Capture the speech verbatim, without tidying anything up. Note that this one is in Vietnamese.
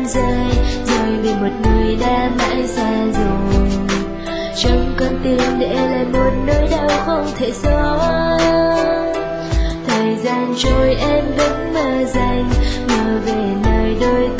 rơi, rồi vì một người đã mãi xa rồi. Trong con tim để lại một nỗi đau không thể xóa. Thời gian trôi em vẫn mơ dành, mơ về nơi đôi